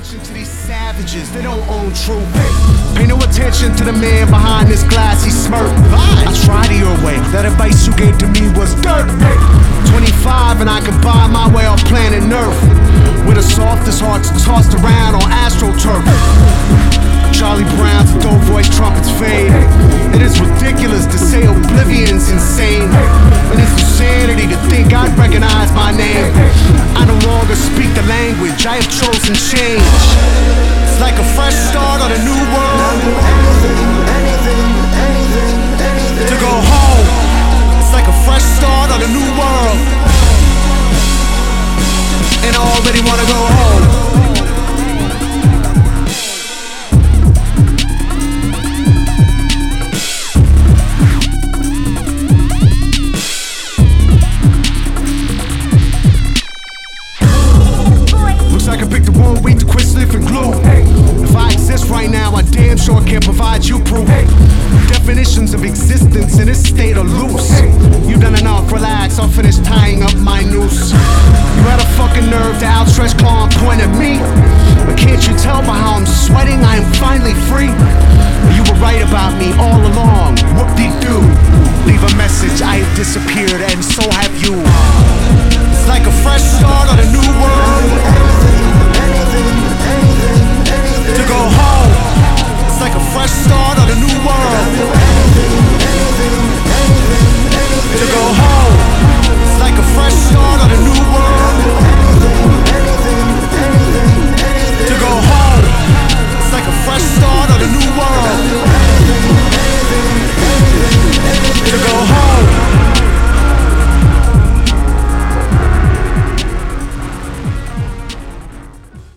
attention to these savages, they don't own truth. Pay no attention to the man behind this glassy smirk. I tried it your way, that advice you gave to me was dirt. 25 and I can buy my way off planet Earth, where the softest hearts tossed around on AstroTurf. Charlie Brown's dope voice trumpets fade. It is ridiculous to say oblivion's insane, and it's insanity to think I'd recognize my name. I no longer speak the language, I have chosen change. It's like a fresh start on a new world. To go home, it's like a fresh start on a new world, and I already wanna go home. I can pick the wrong week to quit sniffing glue. If I exist right now, I damn sure can't provide you proof. Definitions of existence in this state are loose. You've done enough, relax, I'll finish tying up my noose. You had a fucking nerve to outstretch claw and point at me, but can't you tell by how I'm sweating I am finally free? You were right about me all along, whoop-de-doo. Leave a message, I have disappeared and so have you. It's like a fresh start on a new world.